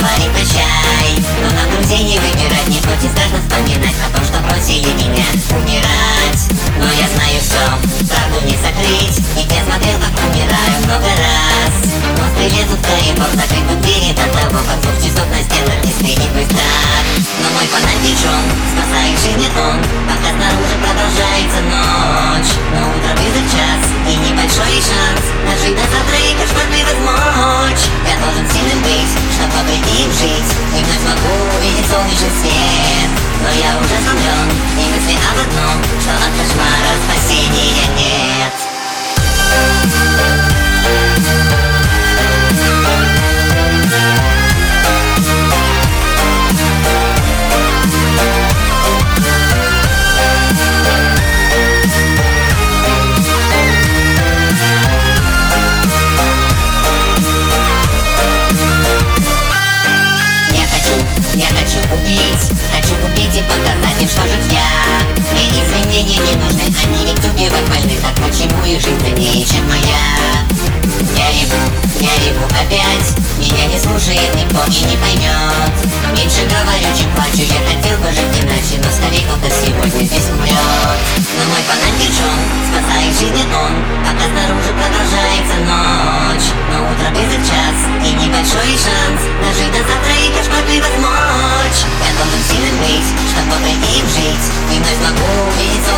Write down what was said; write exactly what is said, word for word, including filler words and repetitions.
говорить прощай. Но нам друзей не выбирать, не хоть и страшно вспоминать о том, что бросили меня умирать. Но я знаю все, правду не закрыть, и я смотрел, как умираю много раз. Монстры лезут в коридор, закрытые двери до того, как двух часов на стенах не сменит мой страх. Но мой фонарик он спасает жизнь он, пока снаружи продолжается ночь. Но утро близок час, и небольшой шанс дожить до завтра и кошмар превозмочь. Я должен сильным быть, чтобы прийти в жить, и вновь смогу увидеть солнечный свет. Но я уже сломлен, и мысли об одном, что от кошмара спасения нет. Я хочу убить, хочу убить и показать им, что же я. Мне извинения не нужны, они ведь убивать больны. Так почему их жизнь длиннее, чем моя? Я реву, я реву опять, меня не слушает никто и не поймет. Меньше говорю, чем плачу, я хотел бы жить иначе, но скорее кто-то сегодня здесь умрет. Но мой фонарик он спасает жизнь он, пока снаружи продолжается ночь. Но утро близок час, и небольшой шанс дожить до завтра и кошмар превозмочь. Я должен сильным быть, чтобы прийти в жить, и вновь смогу увидеть